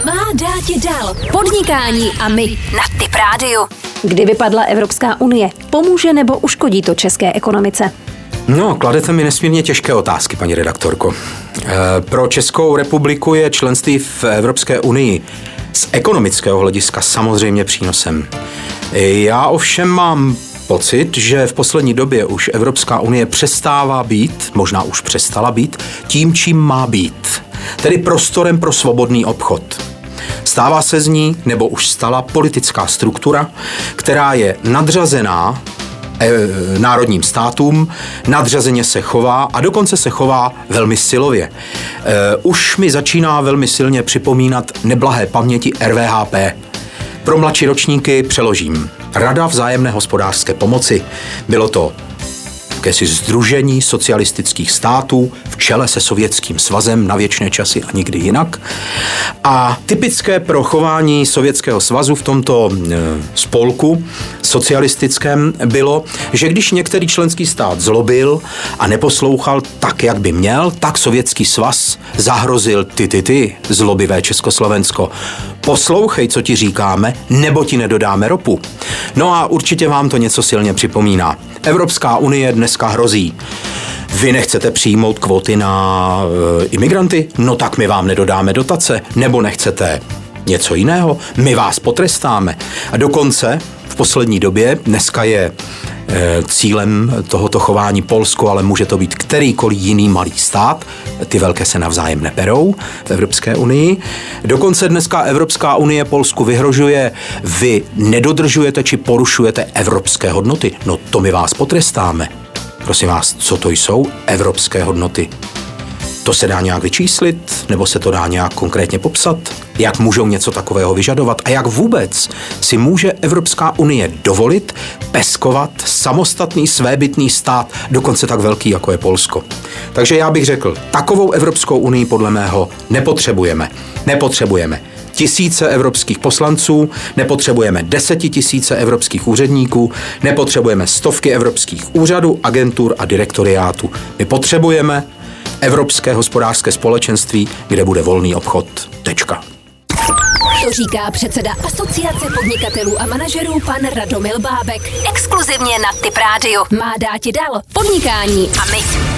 Má dát je dál. Podnikání a my na Tip Rádiu. Kdy vypadla Evropská unie? Pomůže nebo uškodí to české ekonomice? No, kladete mi nesmírně těžké otázky, paní redaktorko. Pro Českou republiku je členství v Evropské unii z ekonomického hlediska samozřejmě přínosem. Já ovšem mám pocit, že v poslední době už Evropská unie přestává být, možná už přestala být, tím, čím má být. Tedy prostorem pro svobodný obchod. Stává se z ní, nebo už stala, politická struktura, která je nadřazená národním státům, nadřazeně se chová a dokonce se chová velmi silově. Už mi začíná velmi silně připomínat neblahé paměti RVHP. Pro mladší ročníky přeložím. Rada vzájemné hospodářské pomoci. Bylo to jakési sdružení socialistických států v čele se Sovětským svazem na věčné časy a nikdy jinak. A typické pro chování Sovětského svazu v tomto spolku socialistickém bylo, že když některý členský stát zlobil a neposlouchal tak, jak by měl, tak Sovětský svaz zahrozil ty, zlobivé Československo. Poslouchej, co ti říkáme, nebo ti nedodáme ropu. No a určitě vám to něco silně připomíná. Evropská unie dneska hrozí. Vy nechcete přijmout kvóty na imigranty? No tak my vám nedodáme dotace. Nebo nechcete něco jiného? My vás potrestáme. A dokonce v poslední době, dneska je cílem tohoto chování Polsko, ale může to být kterýkoliv jiný malý stát, ty velké se navzájem neberou v Evropské unii. Dokonce dneska Evropská unie Polsku vyhrožuje, vy nedodržujete či porušujete evropské hodnoty, no to my vás potrestáme. Prosím vás, co to jsou evropské hodnoty? To se dá nějak vyčíslit, nebo se to dá nějak konkrétně popsat? Jak můžou něco takového vyžadovat? A jak vůbec si může Evropská unie dovolit peskovat samostatný svébytný stát, dokonce tak velký, jako je Polsko? Takže já bych řekl, takovou Evropskou unii podle mého nepotřebujeme. Nepotřebujeme tisíce evropských poslanců, nepotřebujeme 10 000 evropských úředníků, nepotřebujeme stovky evropských úřadů, agentur a direktoriátů. My potřebujeme Evropské hospodářské společenství, kde bude volný obchod. Tečka. To říká předseda Asociace podnikatelů a manažerů pan Radomil Bábek. Exkluzivně na Tip Rádiu. Má dát ti dál. Podnikání a my.